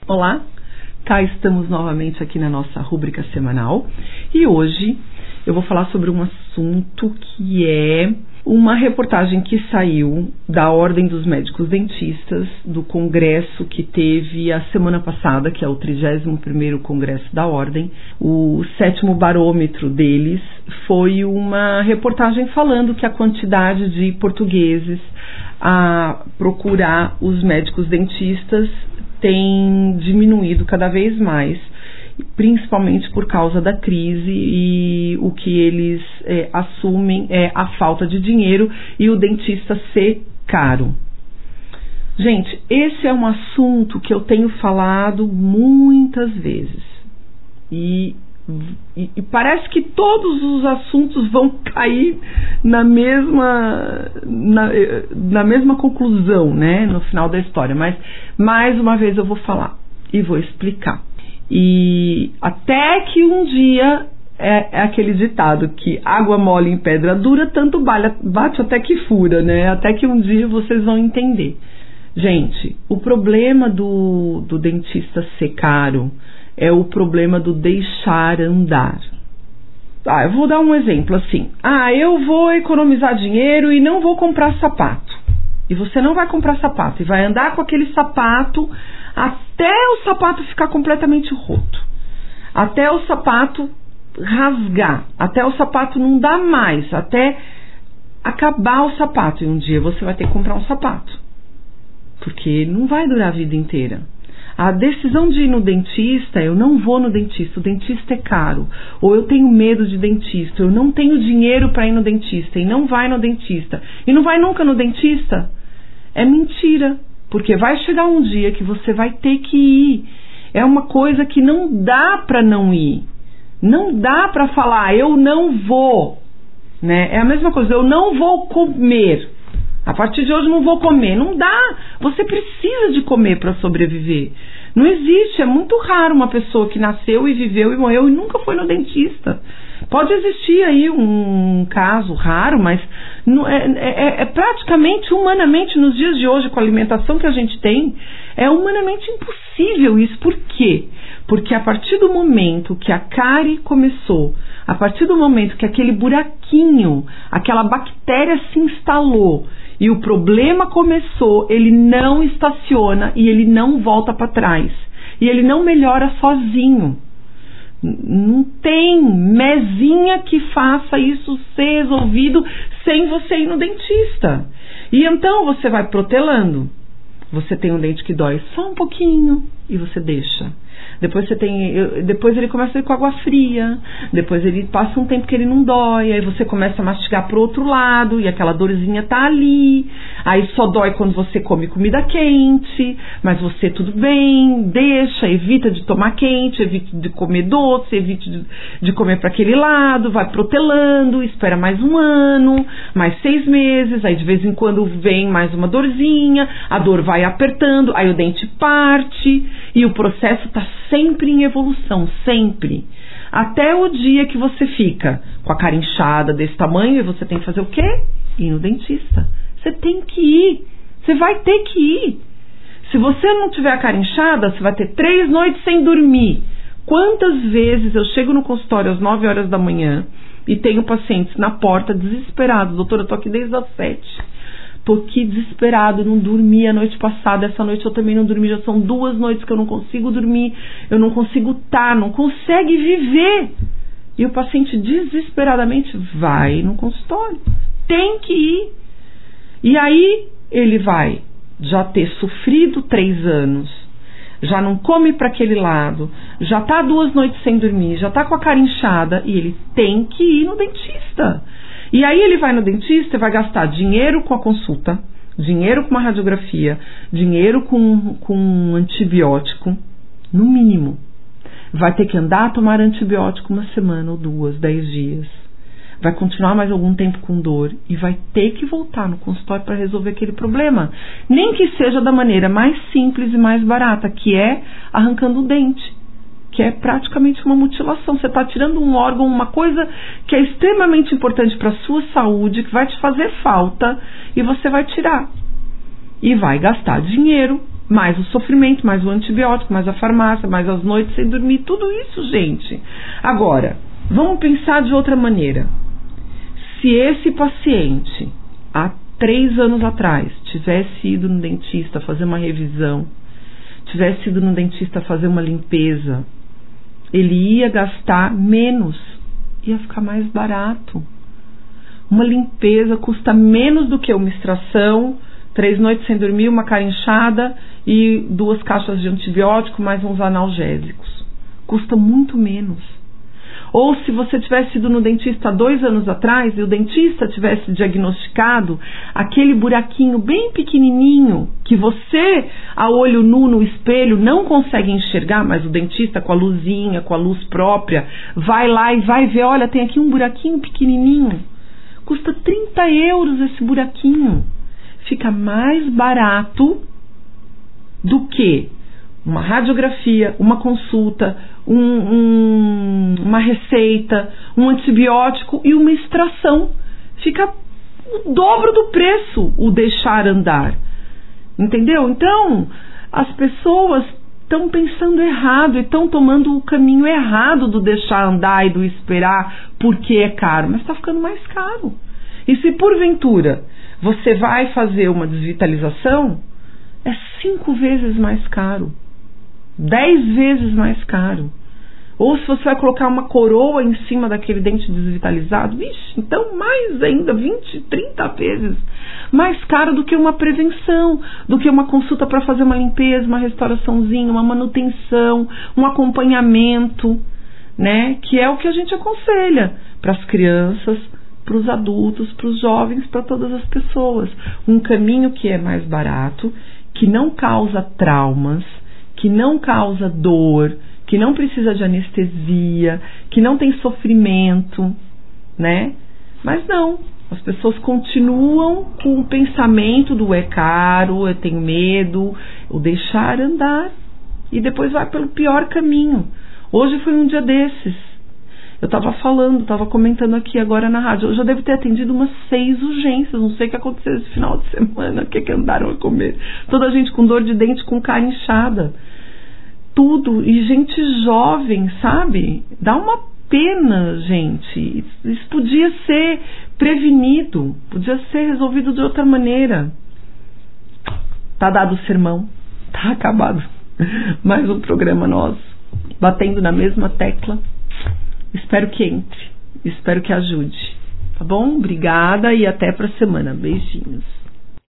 Olá, cá estamos novamente aqui na nossa rúbrica semanal e hoje eu vou falar sobre um assunto que é uma reportagem que saiu da Ordem dos Médicos Dentistas, do congresso que teve a semana passada, que é o 31º Congresso da Ordem. O 7º barômetro deles foi uma reportagem falando que a quantidade de portugueses a procurar os médicos dentistas tem diminuído cada vez mais, principalmente por causa da crise, e o que eles assumem é a falta de dinheiro e o dentista ser caro. Gente, esse é um assunto que eu tenho falado muitas vezes e parece que todos os assuntos vão cair na mesma conclusão, né, no final da história, mas mais uma vez eu vou falar e vou explicar. E até que um dia é aquele ditado que água mole em pedra dura, tanto bate até que fura, né? Até que um dia vocês vão entender. Gente, o problema do dentista ser caro é o problema do deixar andar. Eu vou dar um exemplo assim. Eu vou economizar dinheiro e não vou comprar sapato. E você não vai comprar sapato e vai andar com aquele sapato até o sapato ficar completamente roto, até o sapato rasgar, até o sapato não dar mais, até acabar o sapato. E um dia você vai ter que comprar um sapato, porque não vai durar a vida inteira. A decisão de ir no dentista, eu não vou no dentista, o dentista é caro, ou eu tenho medo de dentista, eu não tenho dinheiro para ir no dentista, e não vai no dentista, e não vai nunca no dentista, é mentira. Porque vai chegar um dia que você vai ter que ir. É uma coisa que não dá para não ir. Não dá para falar, eu não vou. Né? É a mesma coisa, eu não vou comer. A partir de hoje não vou comer. Não dá. Você precisa de comer para sobreviver. Não existe. É muito raro uma pessoa que nasceu e viveu e morreu e nunca foi no dentista. Pode existir aí um caso raro, mas é praticamente, humanamente, nos dias de hoje, com a alimentação que a gente tem, é humanamente impossível isso. Por quê? Porque a partir do momento que a cárie começou, a partir do momento que aquele buraquinho, aquela bactéria se instalou e o problema começou, ele não estaciona e ele não volta para trás. E ele não melhora sozinho. Não tem mesinha que faça isso ser resolvido sem você ir no dentista. E então você vai protelando. Você tem um dente que dói só um pouquinho e você deixa. Depois ele começa a ir com água fria. Depois ele passa um tempo que ele não dói. Aí você começa a mastigar pro outro lado e aquela dorzinha tá ali. Aí só dói quando você come comida quente. Mas você, tudo bem, deixa, evita de tomar quente, evita de comer doce, evita de comer para aquele lado. Vai protelando, espera mais um ano, mais 6 meses. Aí de vez em quando vem mais uma dorzinha. A dor vai apertando, aí o dente parte. E o processo está sempre em evolução, sempre. Até o dia que você fica com a cara inchada desse tamanho e você tem que fazer o quê? Ir no dentista. Você tem que ir. Você vai ter que ir. Se você não tiver a cara inchada, você vai ter 3 noites sem dormir. Quantas vezes eu chego no consultório às 9 horas da manhã e tenho pacientes na porta desesperados. Doutora, eu tô aqui desde as 7. Tô aqui desesperado, não dormi a noite passada, essa noite eu também não dormi, já são 2 noites que eu não consigo dormir, eu não consigo não consegue viver. E o paciente desesperadamente vai no consultório, tem que ir. E aí ele vai já ter sofrido 3 anos, já não come para aquele lado, já tá 2 noites sem dormir, já tá com a cara inchada e ele tem que ir no dentista. E aí ele vai no dentista e vai gastar dinheiro com a consulta, dinheiro com uma radiografia, dinheiro com antibiótico, no mínimo. Vai ter que andar a tomar antibiótico 1 semana ou 2, 10 dias. Vai continuar mais algum tempo com dor e vai ter que voltar no consultório para resolver aquele problema. Nem que seja da maneira mais simples e mais barata, que é arrancando o dente. Que é praticamente uma mutilação. Você está tirando um órgão, uma coisa que é extremamente importante para a sua saúde, que vai te fazer falta, e você vai tirar. E vai gastar dinheiro mais o sofrimento, mais o antibiótico, mais a farmácia, mais as noites sem dormir, tudo isso, gente. Agora, vamos pensar de outra maneira. Se esse paciente, há 3 anos atrás, tivesse ido no dentista fazer uma revisão, tivesse ido no dentista fazer uma limpeza, ele ia gastar menos, ia ficar mais barato. Uma limpeza custa menos do que uma extração, 3 noites sem dormir, uma cara inchada e 2 caixas de antibiótico mais uns analgésicos. Custa muito menos. Ou se você tivesse ido no dentista 2 anos atrás e o dentista tivesse diagnosticado aquele buraquinho bem pequenininho que você, a olho nu no espelho, não consegue enxergar, mas o dentista com a luzinha, com a luz própria, vai lá e vai ver, olha, tem aqui um buraquinho pequenininho. Custa 30 euros esse buraquinho. Fica mais barato do que uma radiografia, uma consulta, uma receita, um antibiótico e uma extração. Fica o dobro do preço o deixar andar. Entendeu? Então, as pessoas estão pensando errado e estão tomando o caminho errado do deixar andar e do esperar porque é caro. Mas está ficando mais caro. E se porventura você vai fazer uma desvitalização, é 5 vezes mais caro. 10 vezes mais caro. Ou se você vai colocar uma coroa em cima daquele dente desvitalizado, vixe, então mais ainda, 20, 30 vezes mais caro do que uma prevenção, do que uma consulta para fazer uma limpeza, uma restauraçãozinha, uma manutenção, um acompanhamento, né? Que é o que a gente aconselha para as crianças, para os adultos, para os jovens, para todas as pessoas. Um caminho que é mais barato, que não causa traumas, que não causa dor, que não precisa de anestesia, que não tem sofrimento, né? Mas não, as pessoas continuam com o pensamento do é caro, eu tenho medo, o deixar andar, e depois vai pelo pior caminho. Hoje foi um dia desses. Eu estava comentando aqui agora na rádio, eu já devo ter atendido umas 6 urgências, não sei o que aconteceu esse final de semana, o que andaram a comer. Toda a gente com dor de dente, com cara inchada. Tudo, e gente jovem, sabe? Dá uma pena, gente. Isso podia ser prevenido, podia ser resolvido de outra maneira. Tá dado o sermão, tá acabado. Mais um programa nosso, batendo na mesma tecla. Espero que entre, espero que ajude. Tá bom? Obrigada e até pra semana. Beijinhos.